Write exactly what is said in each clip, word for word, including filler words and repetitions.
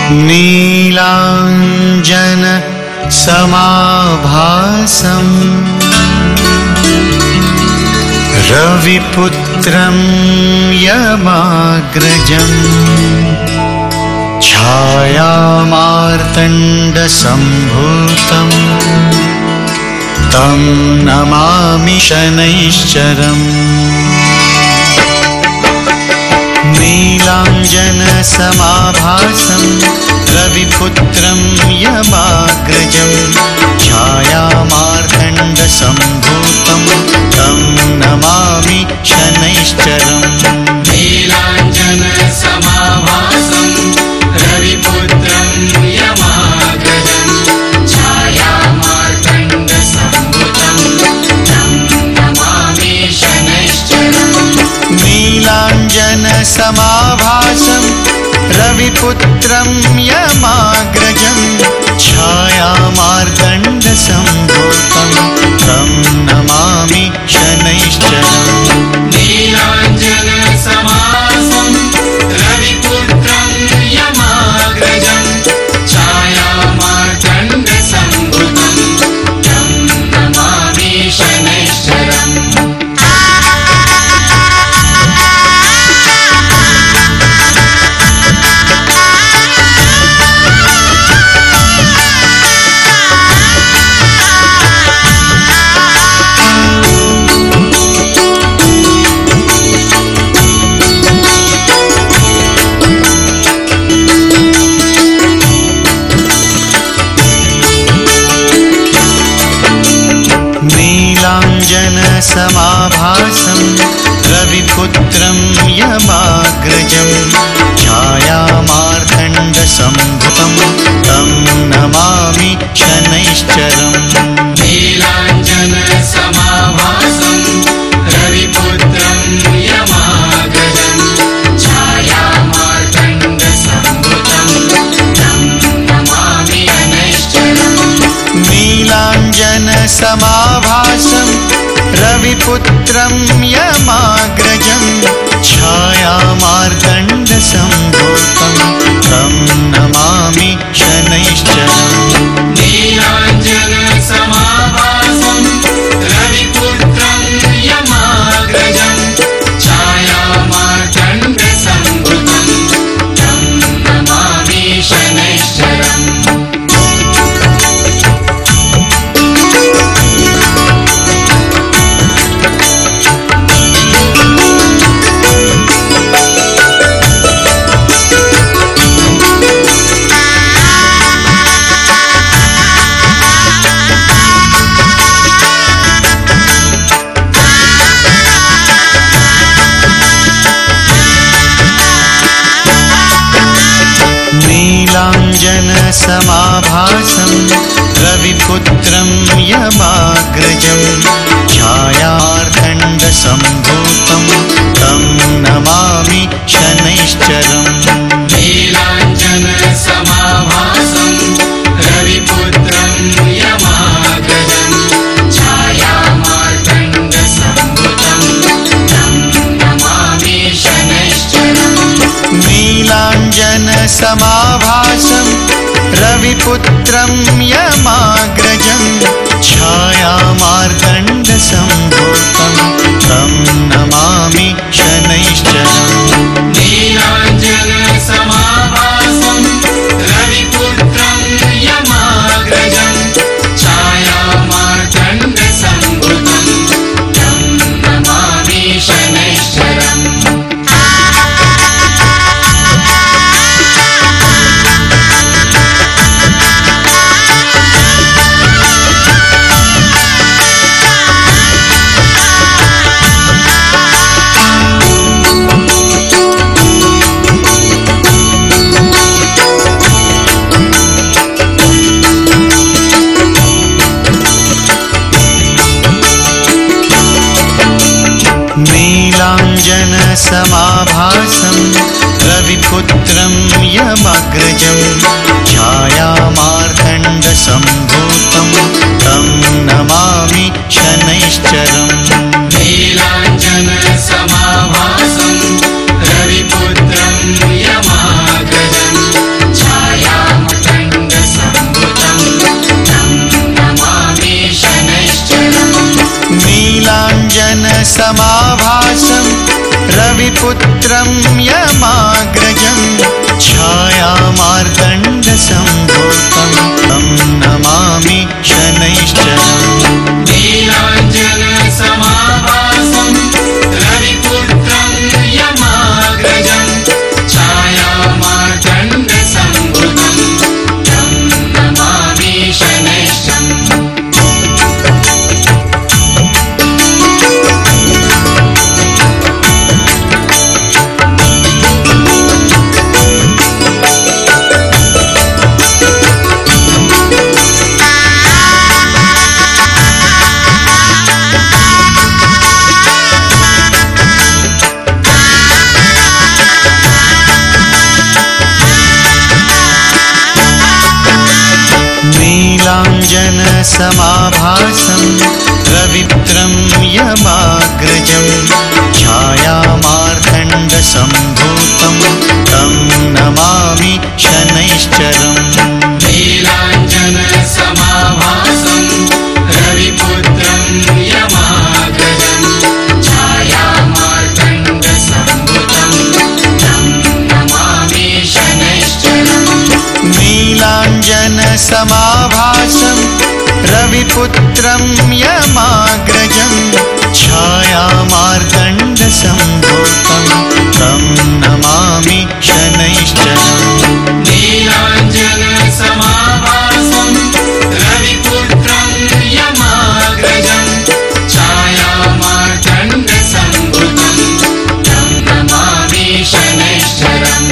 नीलाञ्जन समाभासम् रविपुत्रं यमाग्रजम् छायामार्तण्डसम्भूतम् तं नमामि शनैश्चरम् नीलाञ्जनसमाभासम् रविपुत्रं यमाग्रजम् छायामार्तण्डसम्भूतं तं नमामि शनैश्चरम् नीलाञ्जनसमाभासम् रविपुत्रं यमाग्रजम् छायामार्तण्डसम्भूतं तं नमामि शनैश्चरम् नीलाञ्जनसमाभासम् रविपुत्रं यमाग्रजम् छायामार्तण्डसम्भूतं तं नमामि शनैश्चरम् नीलाञ्जनसमाभासम् रविपुत्रं यमाग्रजम् छायामार्तण्डसम्भूतं तं नमामि शनैश्चरम् नीलाञ्जनसमाभासम् रविपुत्रं यमाग्रजम् छायामार्तण्डसम्भूतं तं नमामि शनैश्चरम् नीलाञ्जनसमाभासम् रविपुत्रं यमाग्रजम् छायामार्तण्डसम्भूतं तं नमामि शनैश्चरम् नीलाञ्जनसमाभासम् रविपुत्रं यमाग्रजम् छायामार्तण्डसम्भूतं तं नमामि शनैश्चरम् नीलाञ्जनसमाभासम् रविपुत्रं यमाग्रजम् छायामार्तण्डसम्भूतं तं नमामि शनैश्चरम् नीलाञ्जनसमाभासम् रविपुत्रं यमाग्रजम् छायामार्तण्डसम्भूतं तं नमामि शनैश्चरम् नीलाञ्जनसमाभासम् रविपुत्रं यमाग्रजम् छायामार्तण्डसम्भूतं तं नमामि शनैश्चरम् नीलाञ्जनसमाभासम् रविपुत्रं यमाग्रजम् छायामार्तण्डसम्भूतं तं नमामि शनैश्चरम् नीलाञ्जनसमाभासम् रविपुत्रं यमाग्रजम् छायामार्तण्डसम्भूतं तं नमामि शनैश्चरम् नीलाञ्जनसमाभासम् रविपुत्रं यमाग्रजम् छायामार्तण्डसम्भूतं तं नमामि शनैश्चरम् नीलाञ्जनसमाभासम् रविपुत्रं यमाग्रजम् छाया रविपुत्रं यमाग्रजं छायामार्तण्डसम्भूतं तं नमामि शनैश्चरम् नीलाञ्जनसमाभासं रविपुत्रं यमाग्रजं छायामार्तण्डसम्भूतं तं नमामि शनैश्चरम् नीलाञ्जनसमाभासं रविपुत्रं यमाग्रजं छायामार्तण्डसम्भूतं तं नमामि शनैश्चरम् नीलाञ्जनसमाभासं रविपुत्रं यमाग्रजं छायामार्तण्डसम्भूतं तं नमामि शनैश्चरम् नीलाञ्जनसमाभासं रविपुत्रं यमाग्रजं छायामार्तण्डसम्भूतं तं नमामि शनैश्चरम् नीलाञ्जनसमाभासं रविपुत्रं यमाग्रजं छायामार्तण्डसम्भूतं तं नमामि शनैश्चरम्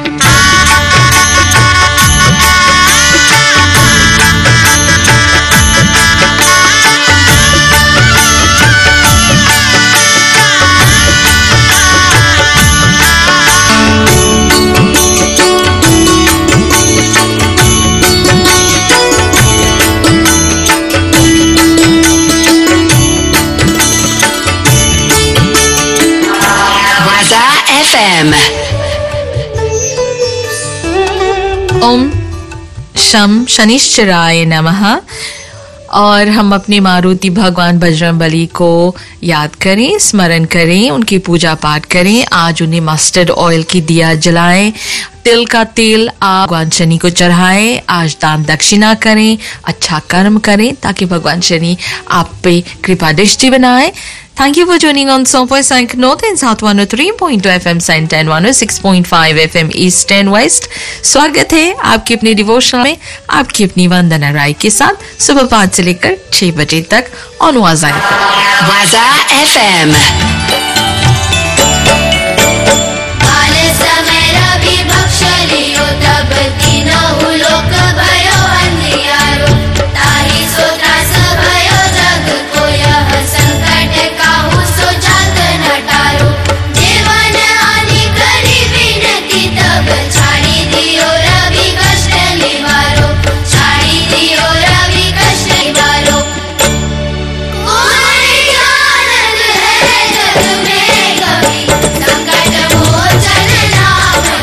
ओम शम शनिश्चराय नमः। और हम अपने मारुति भगवान बजरंगबली को याद करें, स्मरण करें, उनकी पूजा पाठ करें। आज उन्हें मस्टर्ड ऑयल की दिया जलाएं, तिल का तेल आप भगवान शनि को चढ़ाएं। आज दान दक्षिणा करें, अच्छा कर्म करें ताकि भगवान शनि आप पे कृपा दृष्टि बनाए। Thank you for tuning on one oh five North and South one oh three point two F M Saint and one oh six point five F M East and West। स्वागत है आपकी अपनी डिवोशन में, आपकी अपनी वंदना राय के साथ सुबह पाँच से लेकर छह बजे तक ऑन वाजा वाजा एफएम। आले समय रवि बक्षलियो तब तीनहु लोक भयो अंधियारो, ताहि सो त्रास भयो जग को यह संकट काहू सो जात न टारो। जीवन हानि करी विनती तब छाड़ी दियो रवि कष्ट निवारो, छाड़ी दियो रवि कष्ट निवारो। कोई आनंद है जग में कभी, संकट मोचन नाम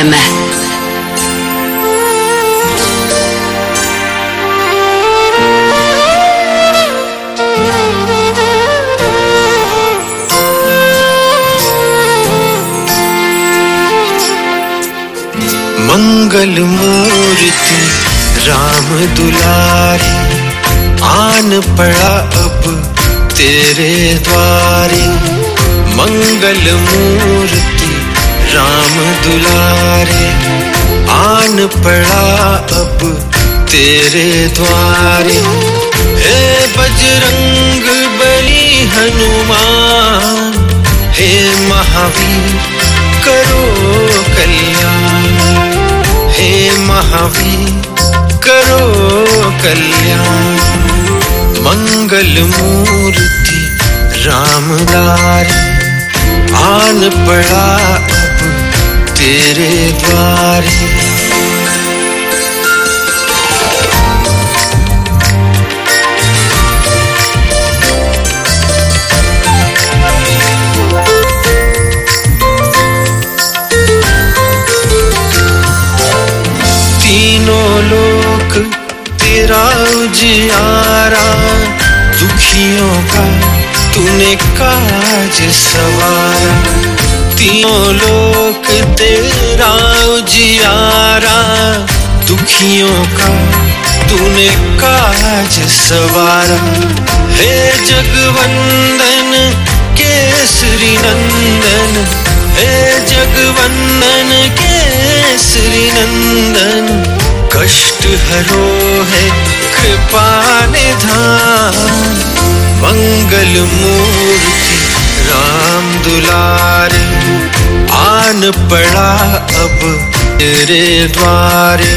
M. मंगल मूर्ति राम दुलारी, आन पड़ा अब तेरे द्वारे। मंगल मूर्ति राम दुलारे, आन पड़ा अब तेरे द्वारे। हे बजरंग बली हनुमान, हे महावीर करो कल्याण, हे महावीर करो कल्याण। मंगल मूर्ति राम दुलारे, आन पड़ा अब तेरे द्वारे। तीनों लोक तेरा उजियारा, दुखियों का तूने काज सवारा। तीनों लोक तेरा उजियारा, दुखियों का तूने काज सवारा। हे जगवंदन केसरी नंदन, हे जगवंदन केसरी नंदन। कष्ट हरो है कृपा निधान, मंगल मूर्ति राम दुलारे, आन पड़ा अब तेरे द्वारे।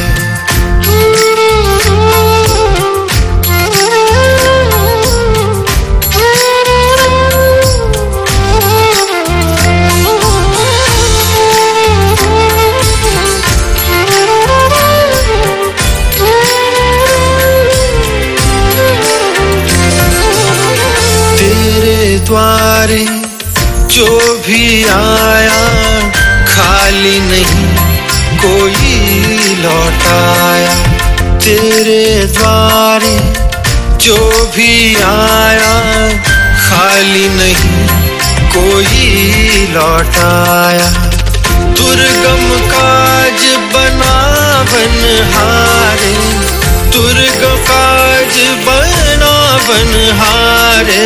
द्वारे जो भी आया, खाली नहीं कोई लौटाया। तेरे द्वारे जो भी आया, खाली नहीं कोई लौटाया। दुर्गम काज बना बनहारे, दुर्गम काज बना बनहारे।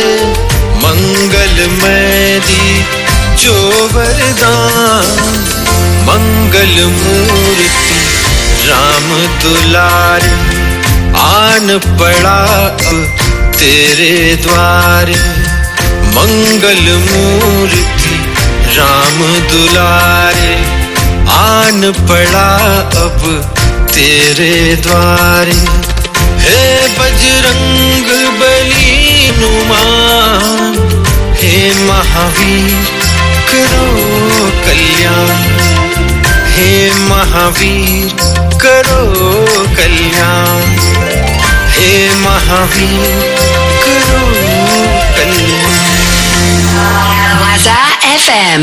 मंगलमय दी जो वरदान, मंगल मूर्ति राम दुलारे, आन पड़ा अब तेरे द्वारे। मंगल मूर्ति राम दुलारे, आन पड़ा अब तेरे द्वारे। हे बजरंग बली हनुमान, हे महावीर करो कल्याण, हे महावीर करो कल्याण, हे महावीर करो कल्याण। Waza F M.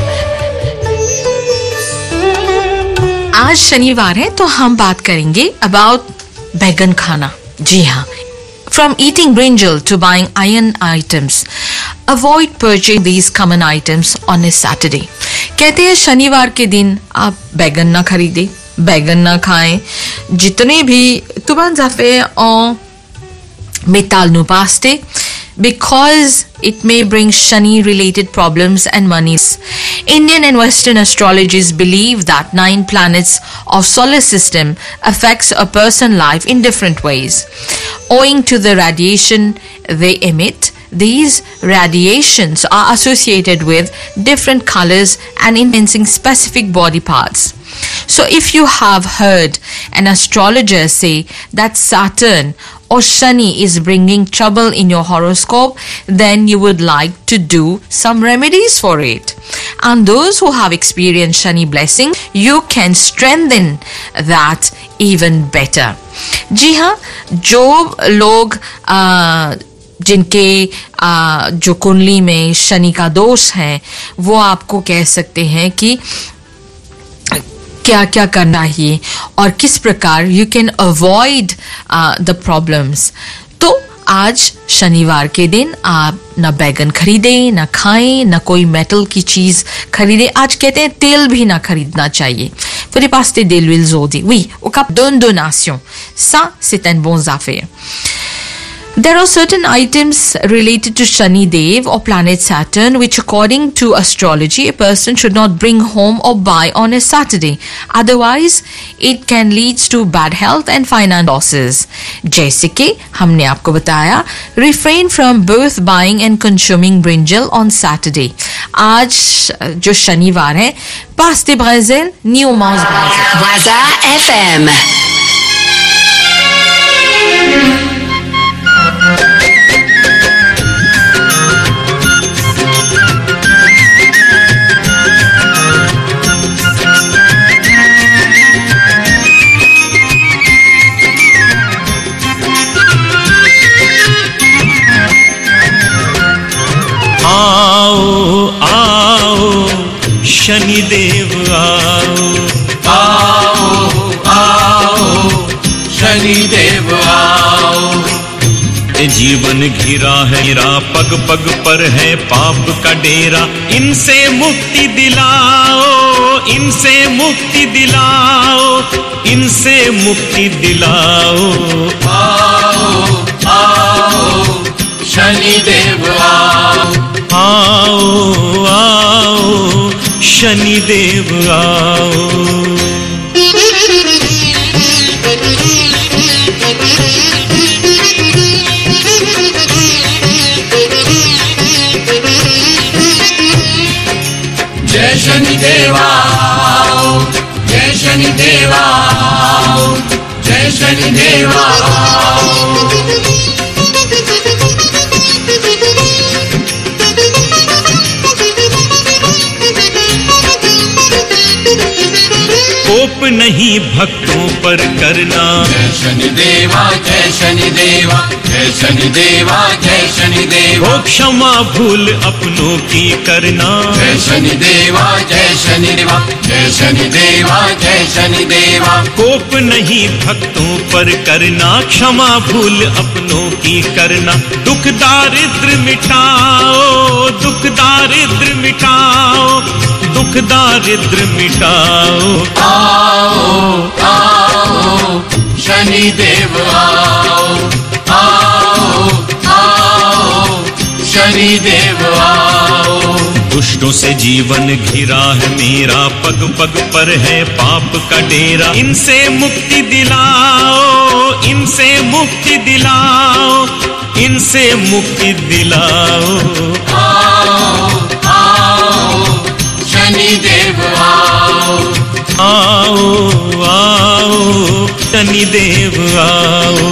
आज शनिवार है तो हम बात करेंगे अबाउट बैगन खाना। जी हाँ, from eating brinjal to buying iron items, avoid purchasing these common items on a Saturday. कहते हैं शनिवार के दिन आप बैगन ना खरीदें, बैगन ना खाएं। जितने भी तुबान जाफे और metal no paste, because it may bring shani related problems and monies. Indian and Western astrologers believe that nine planets of solar system affects a person's life in different ways. Owing to the radiation they emit, these radiations are associated with different colors and enhancing specific body parts. So if you have heard an astrologer say that Saturn or Shani is bringing trouble in your horoscope, then you would like to do some remedies for it. And those who have experienced Shani blessing, you can strengthen that even better. जी हाँ, जो लोग आ, जिनके आ, जो कुंडली में शनि का दोष है, वो आपको कह सकते हैं कि क्या क्या करना है और किस प्रकार you can avoid the problems. तो आज शनिवार के दिन आप ना बैगन खरीदें, ना खाएं, ना कोई मेटल की चीज खरीदें। आज कहते हैं तेल भी ना खरीदना चाहिए. Faut dépasser de l'huile zodi. Oui, au cap d'une donation. Ça, c'est une bonne affaire. There are certain items related to Shani Dev or planet Saturn which according to astrology a person should not bring home or buy on a Saturday. Otherwise, it can lead to bad health and finance losses. जैसे कि हमने आपको बताया, refrain from both buying and consuming brinjal on Saturday. आज जो शनिवार है, passe de Brésil, ni au Mars Brésil. Waza F M. आओ आओ शनिदेव आओ, आओ आओ शनिदेव आओ। ये जीवन घिरा है गिरा, पग पग पर है पाप का डेरा। इनसे मुक्ति दिलाओ, इनसे मुक्ति दिलाओ, इनसे मुक्ति दिलाओ। आओ आओ शनिदेव आओ, आओ आओ शनिदेव आओ। जय शनिदेव आओ, जय शनिदेव आओ, जय शनिदेव आओ। कोप नहीं भक्तों पर करना। जय शनिदेवा जय शनिदेवा, जय शनिदेवा जय शनिदेवा। हो क्षमा भूल अपनों की करना। जय शनिदेवा जय शनिदेवा, जय शनिदेवा जय शनिदेवा। कोप नहीं भक्तों पर करना, क्षमा भूल अपनों की करना। दुख दारिद्र मिटाओ, दुख दारिद्र मिटाओ, दुख दारिद्र मिटाओ। आओ आओ शनिदेव आओ, आओ आओ शनिदेव आओ। दुष्टों से जीवन घिरा है मेरा, पग पग पर है पाप का डेरा। इनसे मुक्ति दिलाओ, इनसे मुक्ति दिलाओ, इनसे मुक्ति दिलाओ। आओ आओ शनिदेव आओ, आओ आओ शनिदेव आओ।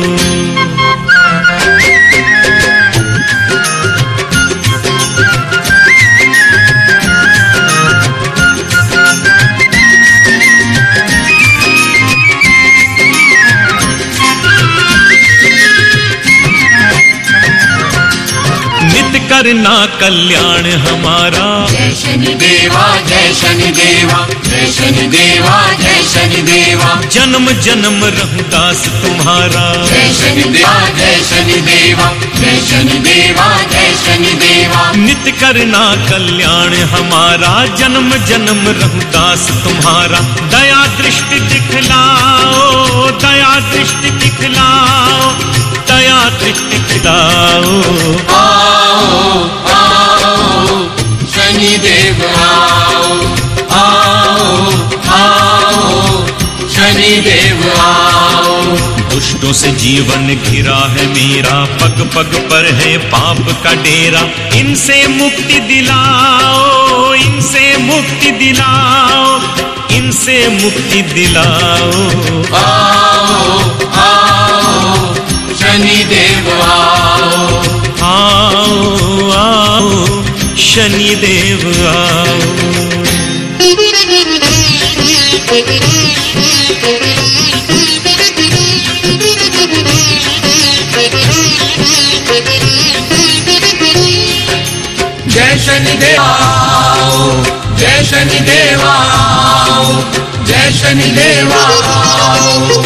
करना कल्याण हमारा। जय शनिदेवा जय शनिदेवा, जय शनिदेवा जय शनिदेवा। जन्म जन्म रहूं दास तुम्हारा। जय शनिदेवा जय शनिदेवा, जय शनिदेवा जय शनिदेवा। नित्य करना कल्याण हमारा, जन्म जन्म रहूं दास तुम्हारा। दया दृष्टि दिखलाओ, दया दृष्टि दिखलाओ, दया दृष्टि दिखलाओ। आओ आओ शनिदेव आओ, आओ आओ शनिदेव आओ। दुष्टों से जीवन घिरा है मेरा, पग पग पर है पाप का डेरा। इनसे मुक्ति दिलाओ, इनसे मुक्ति दिलाओ, इनसे मुक्ति दिलाओ। आओ आओ शनिदेव आओ, आओ आओ शनिदेव आओ। जय शनिदेव आओ, जय शनिदेवा आओ, जय शनिदेवा आओ।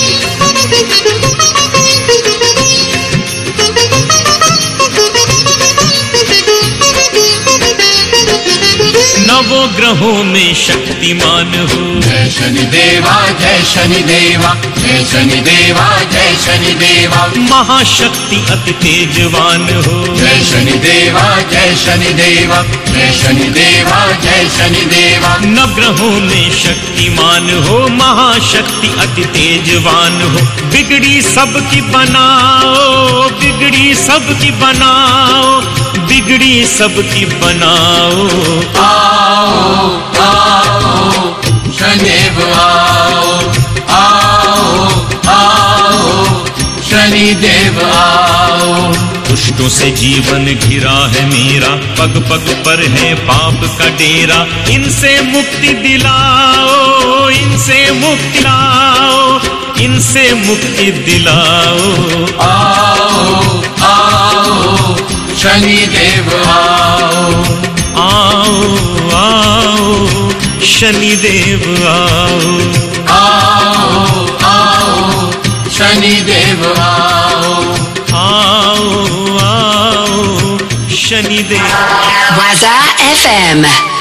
नवों ग्रहों में शक्तिमान हो, जय शनिदेवा जय शनिदेवा, जय शनिदेवा जय शनिदेवा। महाशक्ति अति तेजवान हो, जय शनिदेवा जय शनिदेवा, जय शनिदेवा जय शनिदेवा। नवग्रहों में शक्तिमान हो, महाशक्ति अति तेजवान हो। बिगड़ी सबकी बनाओ, बिगड़ी सबकी बनाओ, बिगड़ी सबकी बनाओ। आओ आओ शनिदेव आओ, आओ आओ शनिदेव आओ। दुष्टों से जीवन घिरा है मेरा, पग पग पर है पाप का डेरा। इनसे मुक्ति दिलाओ, इनसे मुक्ति दिलाओ, इनसे मुक्ति दिलाओ। आओ आओ शनिदेव आओ, आओ आओ शनिदेव आओ, आओ आओ शनिदेव आओ, आओ आओ शनिदेव। Waza F M.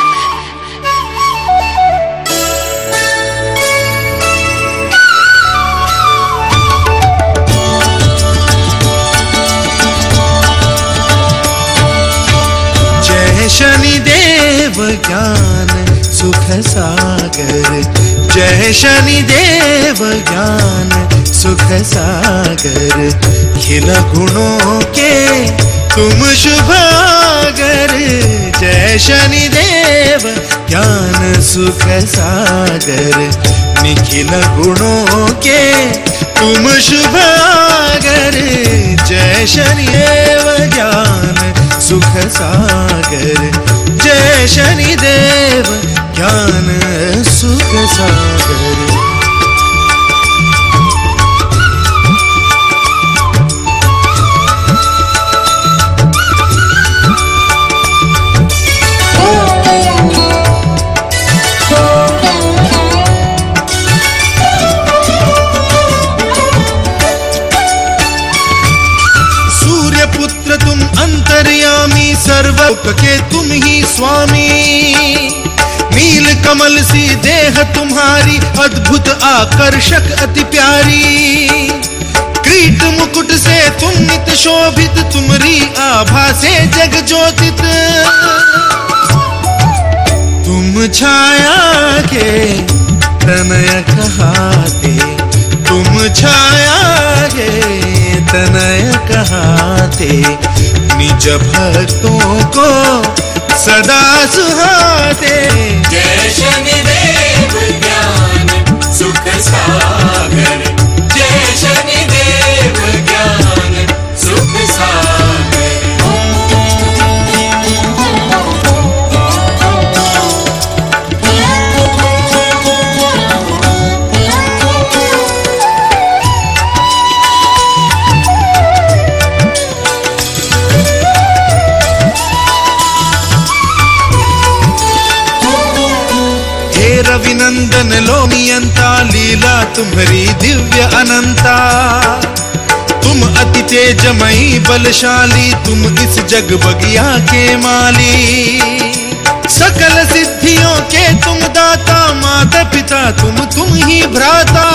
जय शनिदेव ज्ञान सुख सागर, जय शनिदेव ज्ञान सुख सागर। खिल गुणों के तुम शुभागर, जय शनिदेव ज्ञान सुख सागर। निखिल गुणों के तुम शुभागर, जय शनिदेव ज्ञान सुख सागर, जय शनिदेव ज्ञान सुख सागर। अंतर्यामी सर्वलोक के तुम ही स्वामी। नील कमल सी देह तुम्हारी अद्भुत आकर्षक अति प्यारी। क्रीट मुकुट से तुम नित शोभित, तुमरी आभा से जग ज्योतित। तुम छाया के तनय कहाते, तुम छाया के तनय कहाते। निज भक्तों को सदा सुहाते। जय शनिदेव ज्ञान सुख सागर, जय शनिदेव ज्ञान सुख सागर। रविनंदन लोनियंता, लीला तुम्हारी दिव्य अनंता। तुम अति तेजमयी बलशाली, तुम इस जग बगिया के माली। सकल सिद्धियों के तुम दाता, माता पिता तुम तुम ही भ्राता।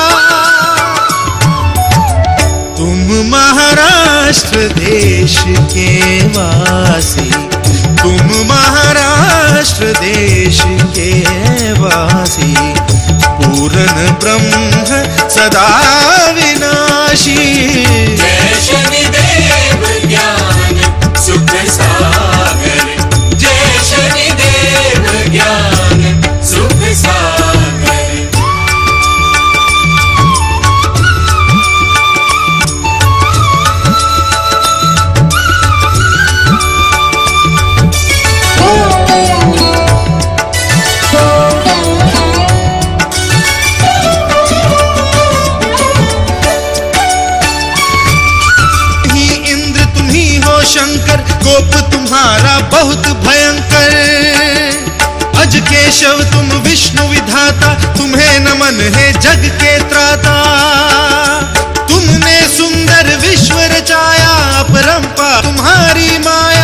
तुम महाराष्ट्र देश के वासी, तुम महाराष्ट्र देश के वासी। पूर्ण ब्रह्म सदा विनाशी। जय शनिदेव ज्ञान सुख सागर, जय शनिदेव ज्ञान सुख सागर। शंकर कोप तुम्हारा बहुत भयंकर। अज के केशव तुम विष्णु विधाता, तुम्हें नमन है जग के त्राता। तुमने सुंदर विश्व रचाया, अपरंपार तुम्हारी माया।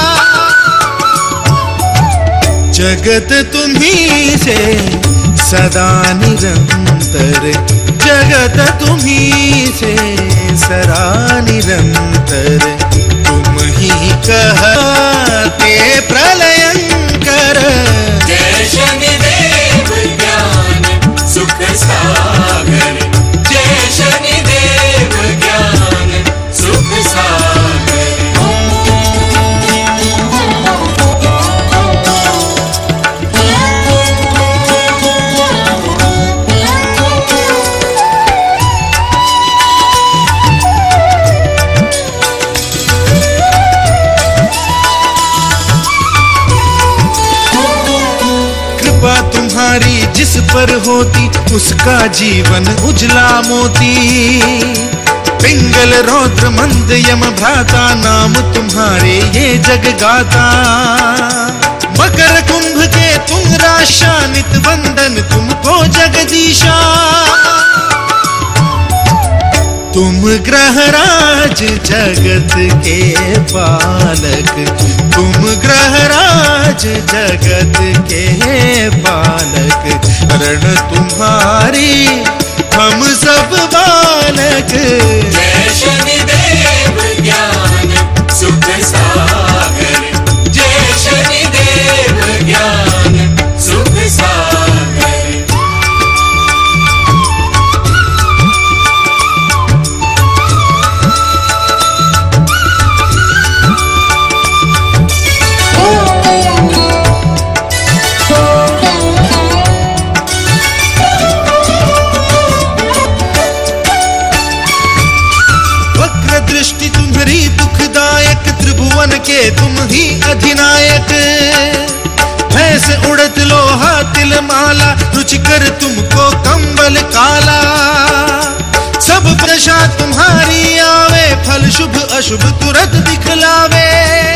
जगत तुम्ही से सदा निरंतर, जगत तुम्ही से सदा निरंतर। तुम ही कहते प्रलयंकर, जय शनिदेव ज्ञान सुख सागर, जय शनिदेव ज्ञान सुख सागर। तुम्हारी जिस पर होती, उसका जीवन उजला मोती। पिंगल रौद्र मंद यम भ्राता, नाम तुम्हारे ये जग गाता। मकर कुंभ के तुम राशा, नित वंदन तुमको जगदीशा। तुम ग्रहराज जगत के पालक, तुम ग्रहराज जगत के पालक। रण तुम्हारी हम सब बालक, जय शनिदेव ज्ञान सुख सागर, जय शनिदेव ज्ञान सुख सागर। के तुम ही अधिनायक। भैंस उड़त लोहा तिल माला, रुचिकर तुमको कंबल काला। सब प्रशा तुम्हारी आवे, फल शुभ अशुभ तुरंत दिखलावे।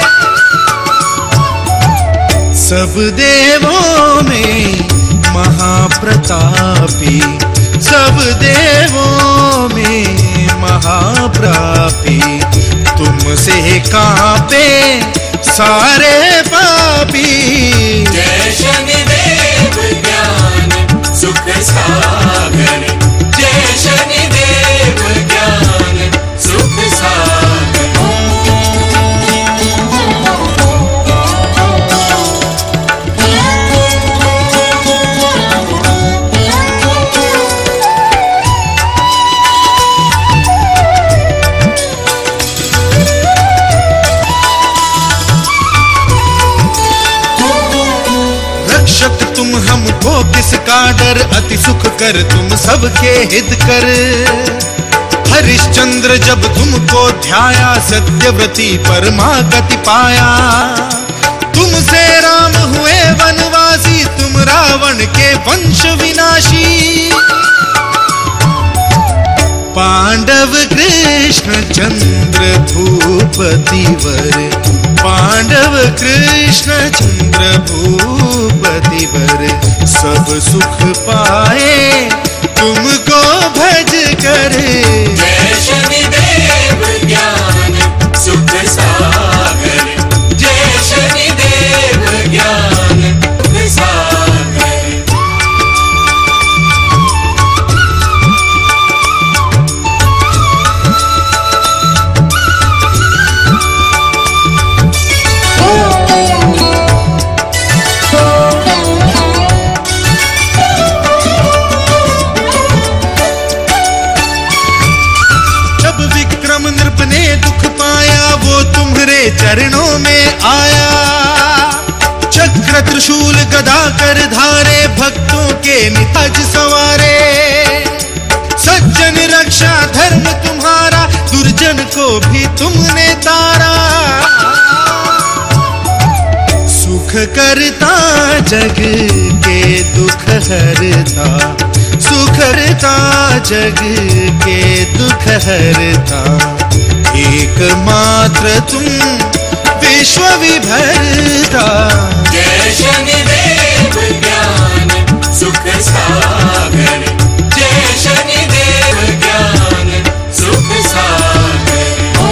सब देवों में महाप्रतापी, सब देवों में महाप्रतापी। तुमसे कांपे सारे पापी, जय शनिदेव ज्ञान सुख सागर, जय शनिदेव ज्ञान सुख सागर। तुम हमको किसका डर, अति सुख कर तुम सबके हित कर। हरिश्चंद्र जब तुमको ध्याया, सत्यव्रती परमागति पाया। तुमसे राम हुए वनवासी, तुम रावण के वंश विनाशी। पांडव कृष्ण चंद्र भूपति वर, पांडव कृष्ण चंद्र भूपति वर। सब सुख पाए तुमको भज कर, जय शनिदेव ज्ञान सुख सागर, जय शनिदेव ज्ञान सुख सागर। चरणों में आया। चक्र त्रिशूल गदा कर धारे, भक्तों के निताज सवारे। सज्जन रक्षा धर्म तुम्हारा, दुर्जन को भी तुमने तारा। सुख करता जग के दुख हरता, सुख करता जग के दुख हरता। एकमात्र तुम विश्व विभरता, जय शनिदेव देव ज्ञान सुख सागर, जय शनिदेव ज्ञान सुख सागर।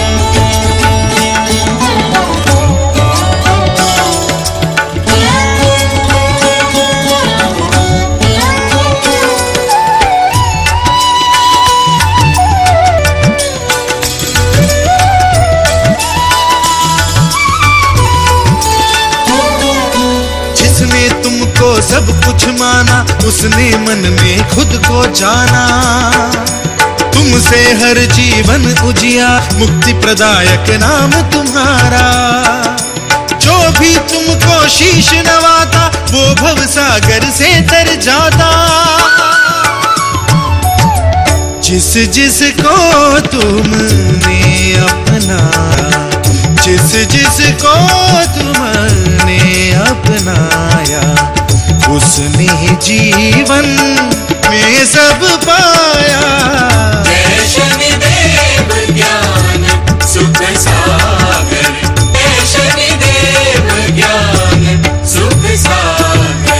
सब कुछ माना उसने मन में खुद को जाना, तुमसे हर जीवन उजिया मुक्ति प्रदायक नाम तुम्हारा। जो भी तुमको शीश नवाता वो भव सागर से तर जाता। जिस जिस को तुमने अपनाया, जिस जिस को तुमने अपनाया, उसने जीवन में सब पाया। जय शनिदेव ज्ञान सुख सागर, जय शनिदेव ज्ञान सुख सागर।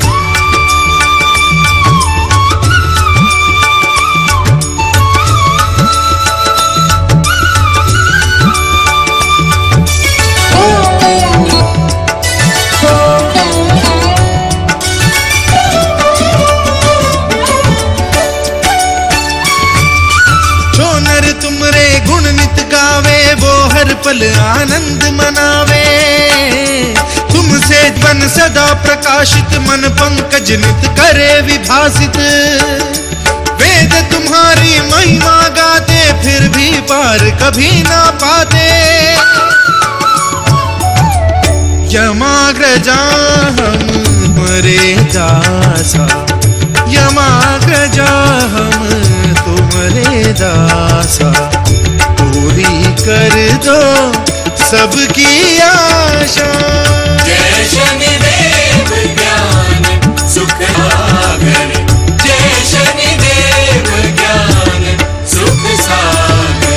पल आनंद मनावे, तुमसे बन सदा प्रकाशित मन पंकज नित करे विभासित। वेद तुम्हारी महिमा गाते फिर भी पार कभी ना पाते। यमाग्रजा हम तुम्हारे दासा, यमाग्रजा हम तुम्हारे दासा। पूरी कर दो सबकी आशा। जय शनिदेव ज्ञान सुख सागर, जय शनिदेव ज्ञान सुख सागर।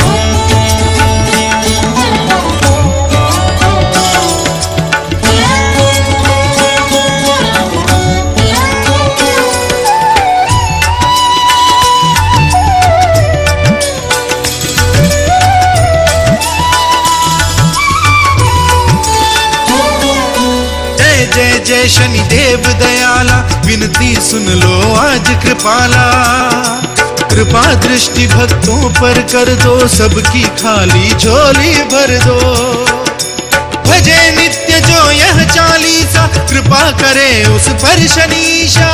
जय जय शनिदेव दयाला, विनती सुन लो आज कृपाला। कृपा दृष्टि भक्तों पर कर दो, सबकी खाली झोली भर दो। भजे नित्य जो यह चालीसा, कृपा करे उस पर शनीशा।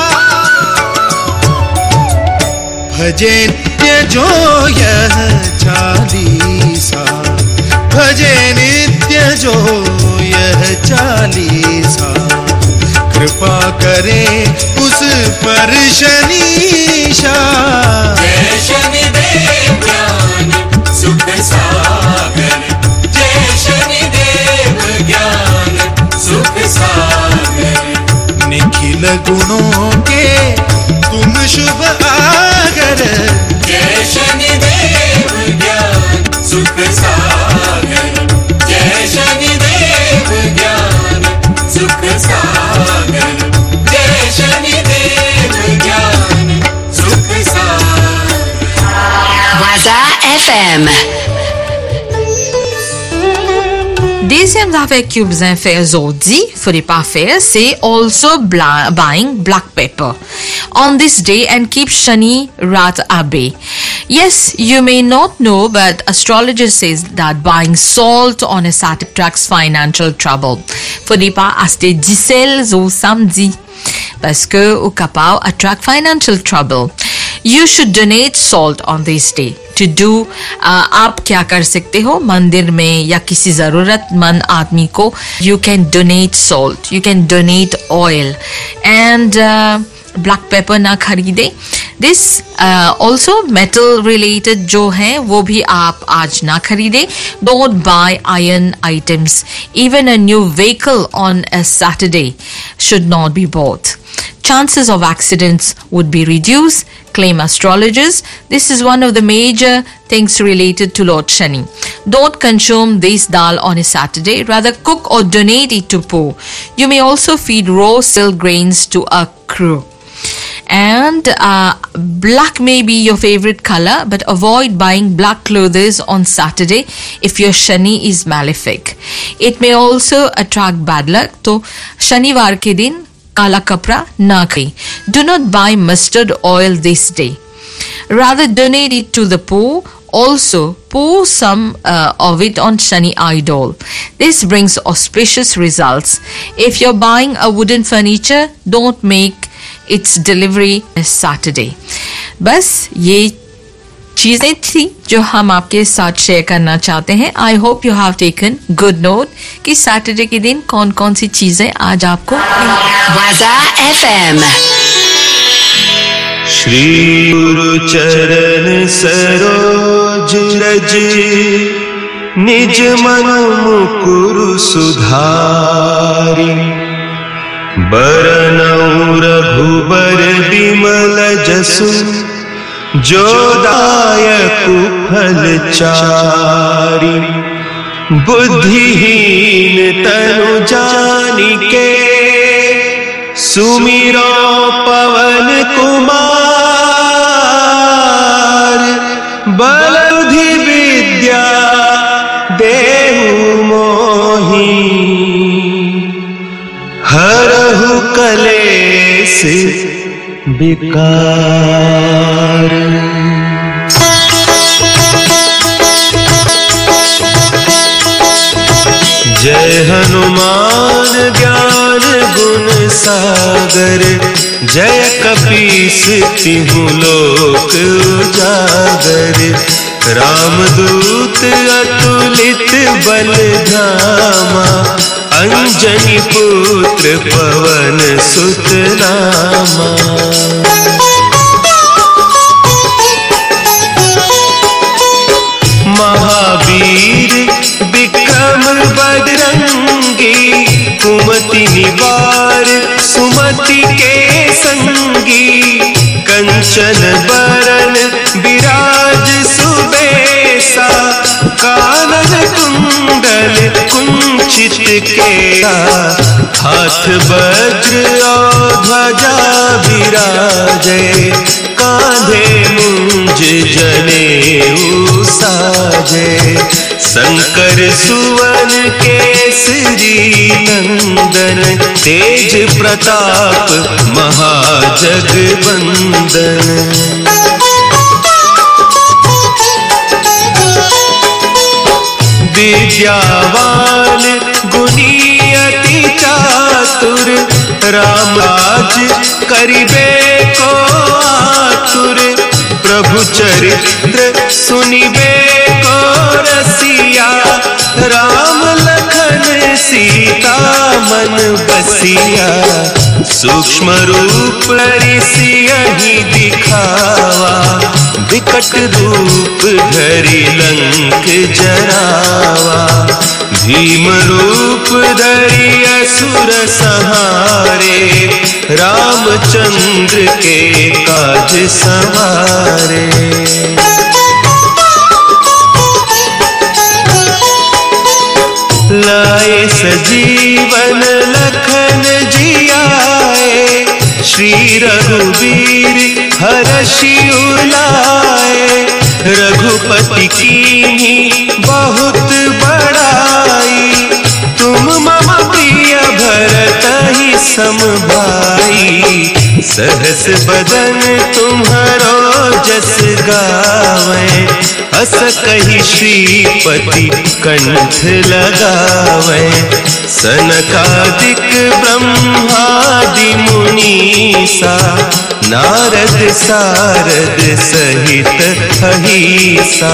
भजे नित्य जो यह चालीसा, भजे नित्य जो यह चालीसा। कृपा करे उस पर शनीशा। जय शनिदेव ज्ञान सुख सागर, जय शनिदेव ज्ञान सुख सागर। निखिल गुणों के तुम शुभ आगर, जय शनिदेव ज्ञान सुख सागर, जय शनिदेव ज्ञान सुख सागर, जय शनिदेव ज्ञान सुख सागर। Waza F M. Deuxième avec cubes en fer aujourd'hui, faut pas faire, c'est also bla- buying black pepper on this day and keep Shani Rat Abe. Yes, you may not know, but astrologer says that buying salt on a sat attracts financial trouble. Faut pas acheter du sel au samedi parce que au capao attract financial trouble. You should donate salt on this day. To do, uh, आप क्या कर सकते हो मंदिर में या किसी ज़रूरतमंद आदमी को you can donate salt, you can donate oil and uh, black pepper ना खरीदे. This uh, also metal related जो है वो भी आप आज ना खरीदे. Don't buy iron items. Even a new vehicle on a Saturday should not be bought. Chances of accidents would be reduced, claim astrologers. This is one of the major things related to Lord Shani. Don't consume this dal on a Saturday. Rather cook or donate it to poor. You may also feed raw silk grains to a crew. And uh, black may be your favorite color, but avoid buying black clothes on Saturday if your Shani is malefic. It may also attract bad luck. So, Shanivar ke din kala kapra na kare. Do not buy mustard oil this day. Rather donate it to the poor. Also, pour some uh, of it on Shani idol. This brings auspicious results. If you're buying a wooden furniture, don't make its delivery is Saturday. बस ये चीजें थी जो हम आपके साथ share करना चाहते हैं. I hope you have taken good note कि सैटरडे के दिन कौन कौन सी चीजें आज आपको. वाजा एफएम. श्री गुरु चरण सरोज रज निज मन मुकुरु सुधारी. बरनउँ रघुबर बिमल जसु जो दायकु फल चारि. बुद्धिहीन तनु जानिके सुमिरो पवन कुमार. बल बुद्धि विद्या देहु मोहि हरहु कलेस विकार. जय हनुमान ज्ञान गुण सागर. जय कपीस तिहु लोक उजागर. रामदूत अतुलित बल धामा. अंजनी पुत्र पवन सुत नामा. महावीर विक्रम बजरंगी. कुमति निवार सुमति के संगी. कंचन बरन विराज सुबेसा. कानन कुंडल कुंचित केसा. हाथ वज्र और ध्वजा विराजे. कांधे मुंज जनेऊ साजे. शंकर सुवन केसरी नंदन. तेज प्रताप महाजगवंदन. विद्यावान गुणी अति चातुर. राम राज करिबे को आतुर. प्रभु चरित्र सुनिबे को रसिया. राम लखन सीता मन बसिया. सूक्ष्म रूप ऋषि दिखावा. विकट रूप धरि लंक जरावा. भीम रूप धरि असुर संहारे. रामचंद्र के काज संवारे. लाए सजीवन लखन जियाए. श्री रघुवीर हरषि उलाए. रघुपति कीन्ही बहुत बड़ाई. तुम मम प्रिय भरतहि सम भाई. सहस बदन तुम्हारो जस गावें. हस कहि श्रीपति कंठ लगावें. सनकादिक ब्रह्मादि मुनीसा. नारद सारद सहित अहिसा.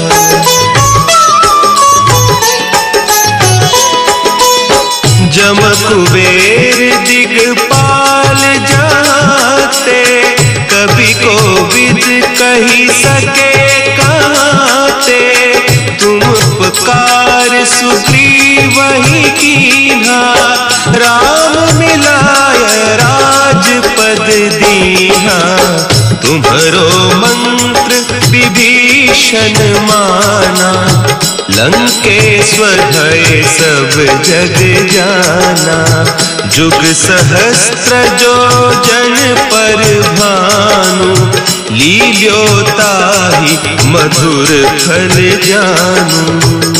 जम कुबेर दिगपाल जाते. कवि कोविद कही सके कहते. तुम उपकार सुग्रीव वही कीन्हा. राम मिलाय राजपद दीन्हा. तुम्हारो मंत्र विभीषण माना, लंकेश्वर भय सब जग जाना। जुग सहस्त्र जो जन पर भानु, लील्योताहि मधुर फल जानू।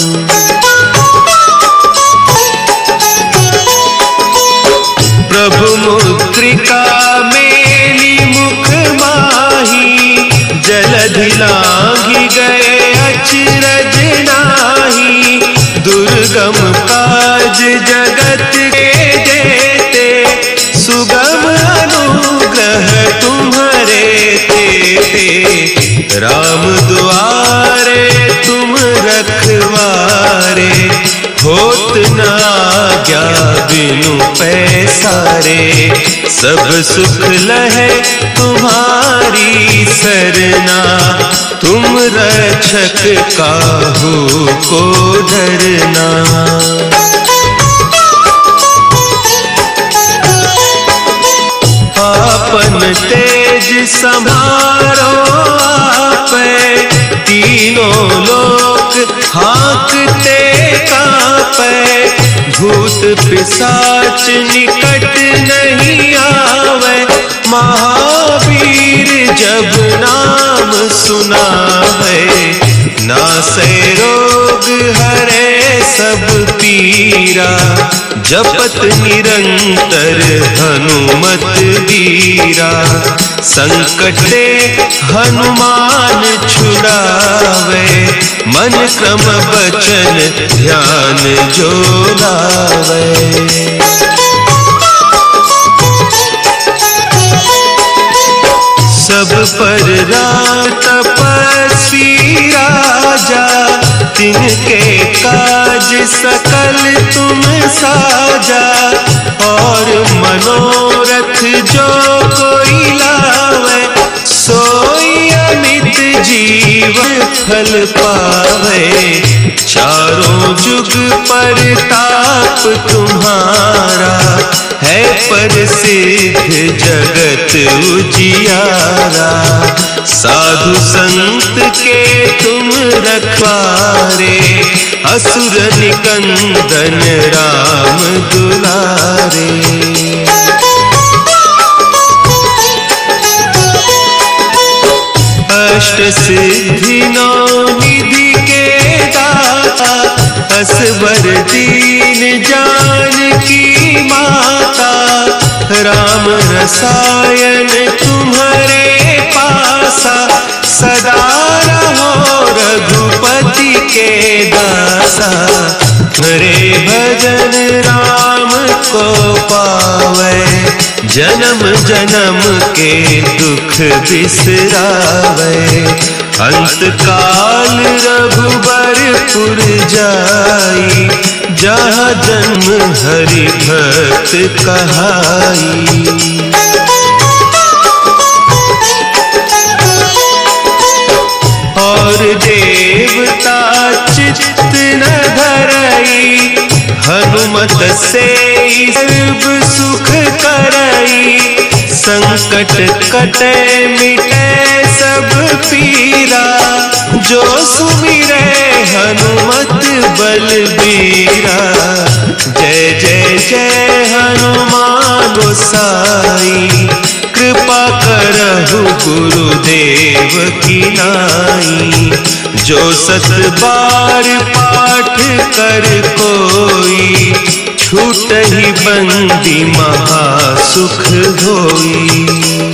प्रभु मुद्रिका मेली मुख माही, जलधि लांघि गए अचरज नाही। दुर्गम काज जगत के देते, सुगम अनुग्रह तुम्हारे तेते। राम दुआरे तुम रखवारे, होत न आज्ञा बिनु पैसारे। सब सुख लहे तुम्हारी सरना, तुम रक्षक काहू को डरना। आपन तेज समारो आपे, तीनों लोक हाँकते कांपे। भूत पिशाच निकट नहीं आवे, महावीर जब नाम सुनावे। नासै रोग हरे सब पीरा, जपत निरंतर हनुमत वीरा। संकटे हनुमान छुड़ावे, मन क्रम वचन ध्यान जो लावे। सब पर रात तपस्वी राजा, तिनके काज सकल तुम साजा। और मनोरथ जो कोई लावे, सोई अमित जीवन फल पावे। चारों जुग परताप तुम्हारा, है प्रसिद्ध जगत उजियारा। साधु संत के तुम रखवारे, असुर निकंदन राम दुलारे। अष्ट सिद्धि नौ निधि के दाता, असवर दीन जानकी माता। राम रसायन तुम्हारे पासा, सदा रहो रघुपति के दासा। हरे भजन राम को पावे, जन्म जन्म के दुख बिसरावे। अंत काल रघुबरपुर जाई, जहाँ जन्म हरि भक्त कहाई। और देवता चित्त न धरई, हनुमत से सर्व सुख करई। संकट कटे मिटे सब पीरा, जो सुमिरे हनुमत बलबीरा। जय जय जय हनुमान गोसाई, कृपा करहु गुरुदेव की नाई। जो सत बार पाठ कर कोई, छूट ही बंदी महासुख होई।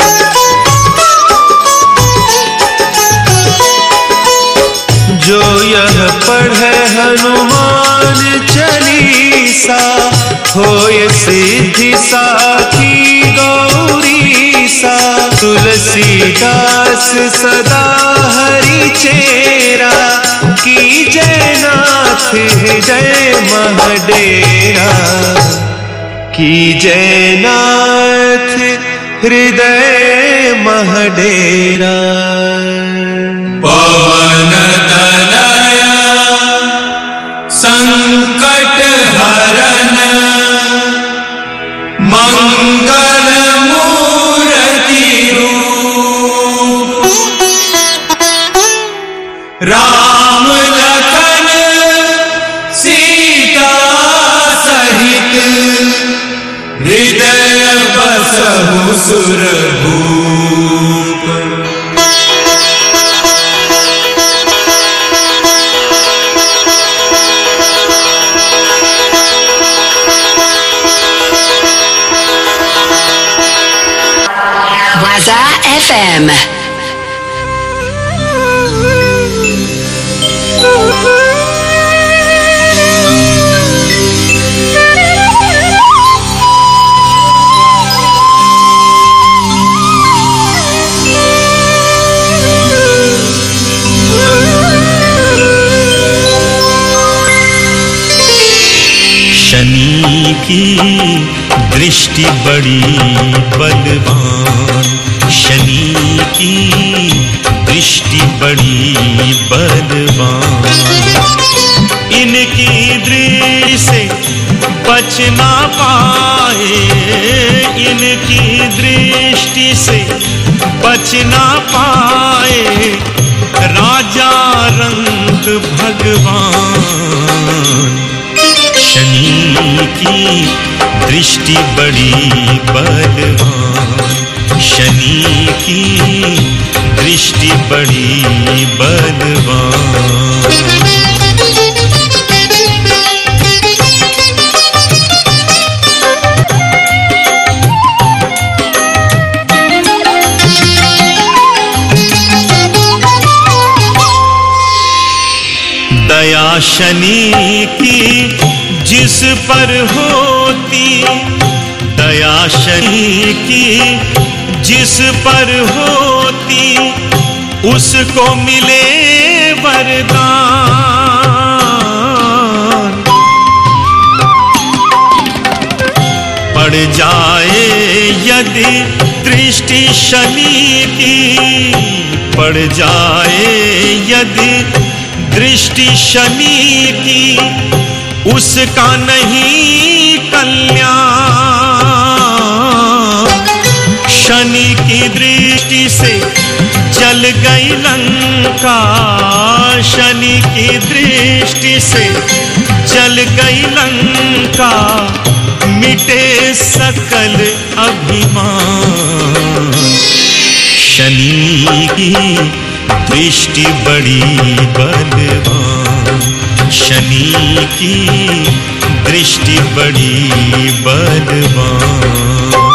जो यह पढ़े हनुमान चालीसा, होय सिद्धि साखी गौरीसा। तुलसीदास सदा हरि चेरा, की जय नाथ हृदय महडेरा। की जय नाथ हृदय महडेरा। पवन तनया संकट हरन, मंगल मूर्ति रूप। राम लखन सीता सहित हृदय बसहु सुरभूप। Waza F M. शनि की दृष्टि बड़ी बलवान, शनि की दृष्टि बड़ी बलवान, इनकी दृष्टि से बच ना पाए, इनकी दृष्टि से बच ना पाए राजा रंग भगवान। शनि की दृष्टि बड़ी बलवान, शनि की दृष्टि बड़ी बलवान। दया शनि की जिस पर होती, दया शनि की जिस पर होती, उसको मिले वरदान। पड़ जाए यदि दृष्टि शनि की, पड़ जाए यदि दृष्टि शनि की, उसका नहीं कल्याण। शनि की दृष्टि से जल गई लंका, शनि की दृष्टि से जल गई लंका, मिटे सकल अभिमान। शनि की दृष्टि बड़ी बलवान, शनि की दृष्टि बड़ी बलवान।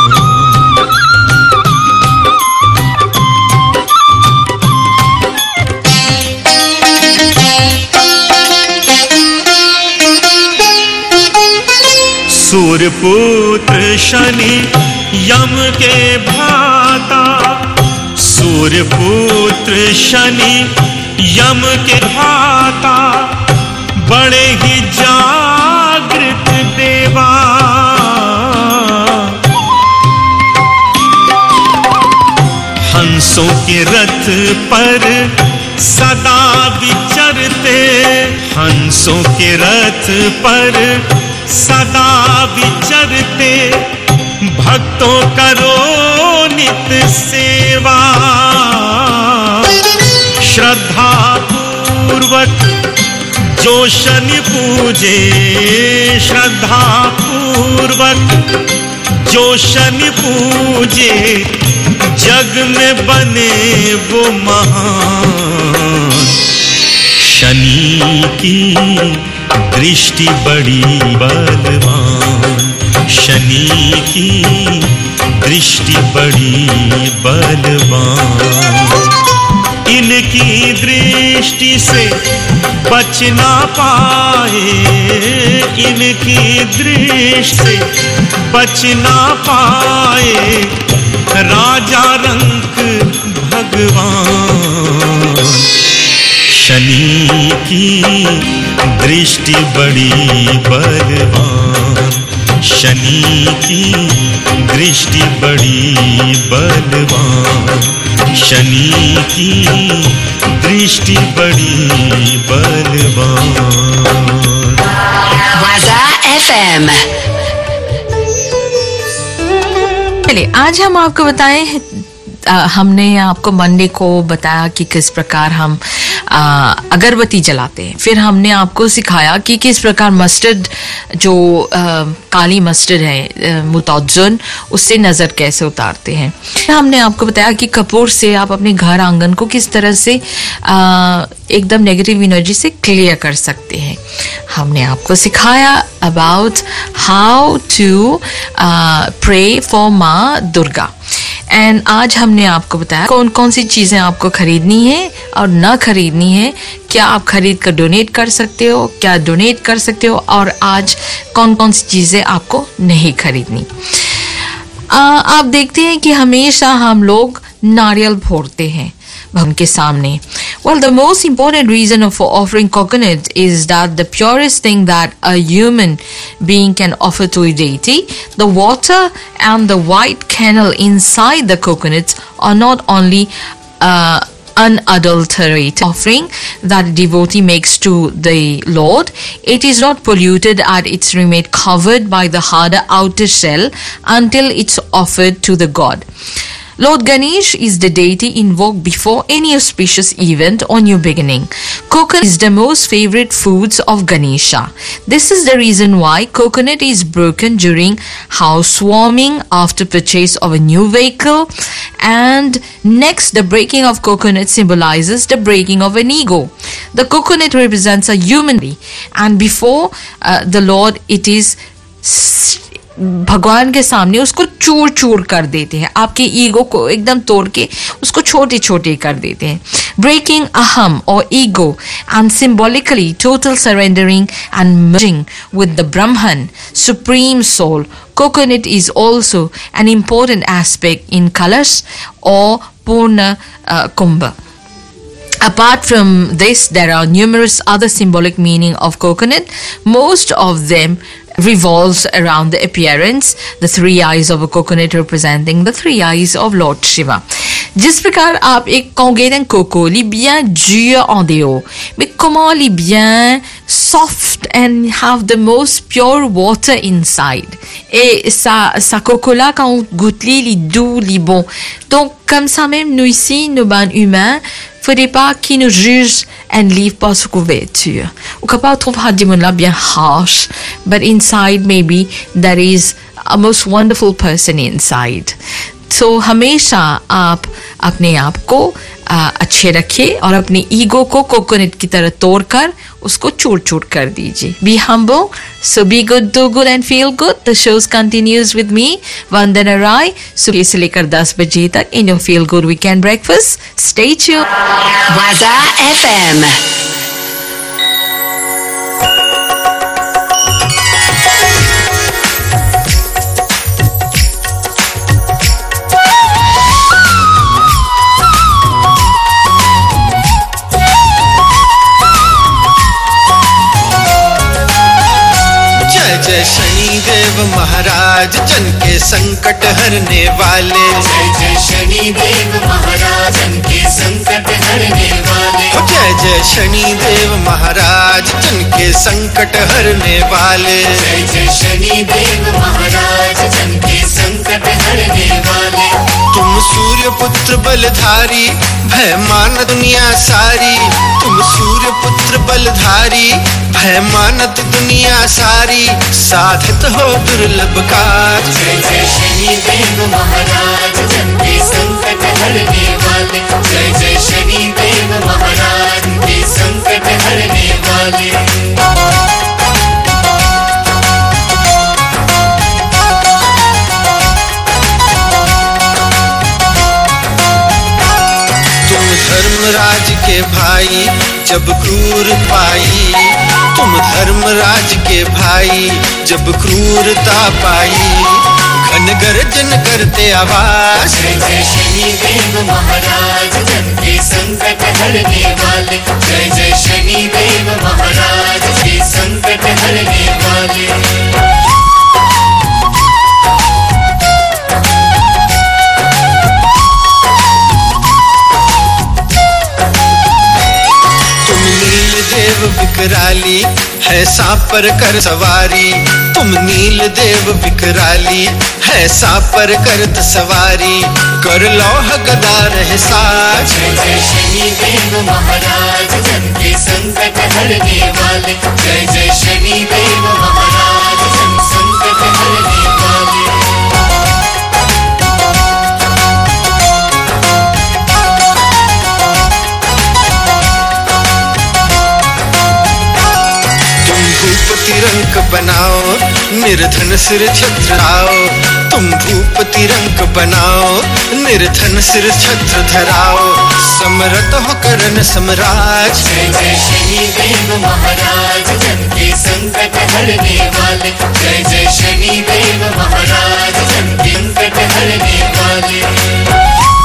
सूर्यपुत्र शनि यम के भ्राता, सूर्यपुत्र शनि यम के भ्राता, बड़े ही जागृत देवा। हंसों के रथ पर सदा विचरते, हंसों के रथ पर सदा विचरते, भक्तों करो नित सेवा। श्रद्धा पूर्वक जो शनि पूजे, श्रद्धा पूर्वक जो शनि पूजे, जग में बने वो महान। शनि की दृष्टि बड़ी बलवान, शनि की दृष्टि बड़ी बलवान, इनकी दृष्टि से बच ना पाए, इनकी दृष्टि से बच ना पाए राजा रंक भगवान। शनि की दृष्टि बड़ी बलवान, शनि की दृष्टि बड़ी बलवान, शनि की दृष्टि बड़ी बलवान। Waza F M. चलिए आज हम आपको बताएं, हमने आपको मंडे को बताया कि किस प्रकार हम अगरबत्ती जलाते हैं। फिर हमने आपको सिखाया कि किस प्रकार मस्टर्ड जो आ, काली मस्टर्ड है मुतअज्जन, उससे नज़र कैसे उतारते हैं। हमने आपको बताया कि कपूर से आप अपने घर आंगन को किस तरह से आ, एकदम नेगेटिव एनर्जी से क्लियर कर सकते हैं। हमने आपको सिखाया about how to pray for माँ दुर्गा। एंड आज हमने आपको बताया कौन कौन सी चीज़ें आपको खरीदनी है और ना खरीदनी है, क्या आप खरीद कर डोनेट कर सकते हो, क्या डोनेट कर सकते हो, और आज कौन कौन सी चीज़ें आपको नहीं खरीदनी। आ, आप देखते हैं कि हमेशा हम लोग नारियल फोड़ते हैं भगवान के सामने। Well, the most important reason for offering coconut is that the purest thing that a human being can offer to a deity. The water and the white kernel inside the coconuts are not only uh, unadulterated offering that a devotee makes to the Lord. It is not polluted and it's remained covered by the harder outer shell until it's offered to the god. Lord Ganesh is the deity invoked before any auspicious event or new beginning. Coconut is the most favorite foods of Ganesha. This is the reason why coconut is broken during housewarming, after purchase of a new vehicle, and next the breaking of coconut symbolizes the breaking of an ego. The coconut represents a human being, and before uh, the Lord it is भगवान के सामने उसको चूर चूर कर देते हैं, आपके ईगो को एकदम तोड़ के उसको छोटे छोटे कर देते हैं। Breaking aham or ego and symbolically total surrendering and merging with the Brahman, supreme soul. Coconut is also an important aspect in Kalash or Purna uh, Kumbha. Apart from this, there are numerous other symbolic meaning of coconut. Most of them revolves around the appearance, the three eyes of a coconut representing the three eyes of Lord Shiva. जिस प्रकार आप एक कहोगे d'un coco, il est bien dur en déo, mais comment il est bien soft and have the most pure water inside. Et ça, ça coco-là, quand on goûte, il est doux, il est bon. Donc, comme ça même, nous ici, nos bains humains, faudrait pas qu'ils nous jugent and leave pas sous couverture. Ou capable trouve Hadimunla bien harsh, but inside maybe there is a most wonderful person inside. So हमेशा आप अपने आप को अच्छे रखिए और अपने ego को कोकोनट की तरह तोड़कर उसको चूर चूर कर दीजिए. Be humble, so be good, do good and feel good. The shows continues with me, Vandana Rai. सुबह से लेकर दस बजे तक in your feel good weekend breakfast. Stay tuned. Waza F M. जय शनिदेव महाराज जन के संकट हरने वाले. जय जय शनिदेव महाराज जन के संकट हरने वाले. जय जय शनिदेव महाराज जन के संकट हरने वाले. जय जय शनिदेव महाराज जन के संकट हरने वाले. तुम सूर्य पुत्र बलधारी भय मानत दुनिया सारी. तुम सूर्य पुत्र बलधारी भय मानत दुनिया सारी. साधित हो दुर्लभ कार्य. जय जय शनिदेव महाराज जन के संकट हरने वाले. जय जय शनिदेव महाराज के संकट हरने वाले. धर्मराज के भाई जब क्रूर पाई. तुम धर्मराज के भाई जब क्रूरता पाई. घन गर्जन करते आवाज. जय जय शनिदेव महाराज जन के संकट हरने वाले. जय जय शनिदेव महाराज के संकट हरने वाले. देव विकराली है सांप पर कर सवारी. तुम नील देव विकराली है सांप पर करत सवारी. कर लौह गदा रहे साज. जय जय शनिदेव महाराज वाले, जय जय शनि देव महाराज जन संकट हरने वाले। भूपति रंक बनाओ निर्धन सिर छत्र आओ, तुम भूपति रंक बनाओ निर्धन सिर छत्र धराओ, समरत हो करन सम्राट, जय जय शनि देव महाराज जन के संकट हरने वाले, जय जय शनि देव महाराज जन के संकट हरने वाले।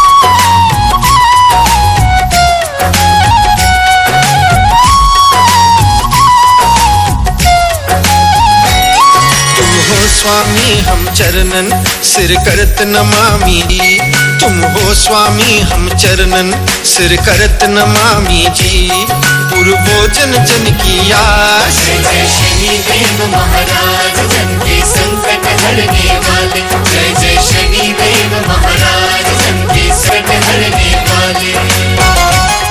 स्वामी हम चरणन सिर करत नमामि, तुम हो स्वामी हम चरणन सिर करत नमामि जी, पूर्वोजन जन की आस, जय जय शनि देव महाराज जन के संकट हरने वाले, जय जय शनि देव महाराज जन के संकट हरने वाले।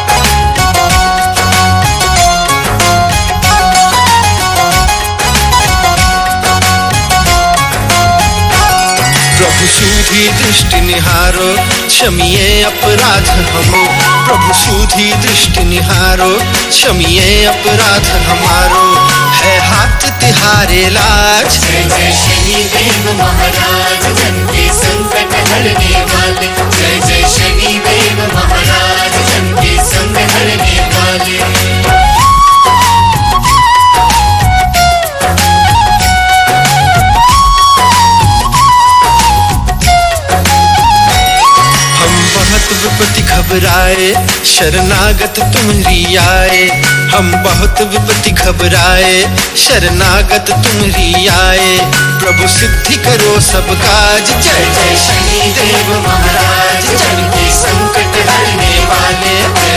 प्रभु सूधी दृष्टि निहारो क्षमिए अपराध हमो, प्रभु सूधी दृष्टि निहारो क्षमिए अपराध हमारो, है हाथ तिहारे लाज, जय जय शनि देव महाराज जन के संकट हरने वाले, जय जय शनि देव महाराज जन के संकट हरने वाले। विपत्ति घबराए शरणागत तुम्हारी आए, हम बहुत विपत्ति घबराए शरणागत तुम्हारी आए, प्रभु सिद्धि करो सब काज, जय जय शनि देव महाराज जन के संकट हरने वाले, जय